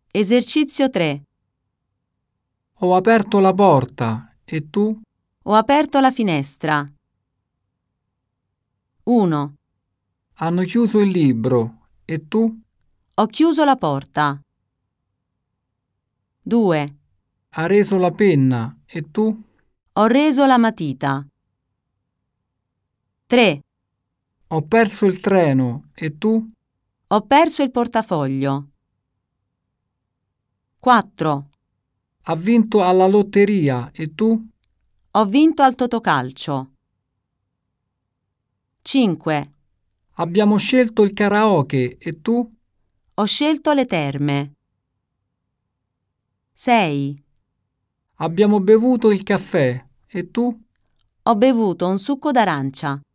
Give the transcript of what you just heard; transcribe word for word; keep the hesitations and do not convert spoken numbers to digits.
Esercizio tre. Ho aperto la porta, e tu? Ho aperto la finestra. uno. Hanno chiuso il libro, e tu? Ho chiuso la porta. due. Ha reso la penna, e tu? Ho reso la matita. tre. Ho perso il treno, e tu? Ho perso il portafoglio. quattro. Ha vinto alla lotteria, e tu? Ho vinto al totocalcio. cinque. Abbiamo scelto il karaoke, e tu? Ho scelto le terme. sei. Abbiamo bevuto il caffè, e tu? Ho bevuto un succo d'arancia.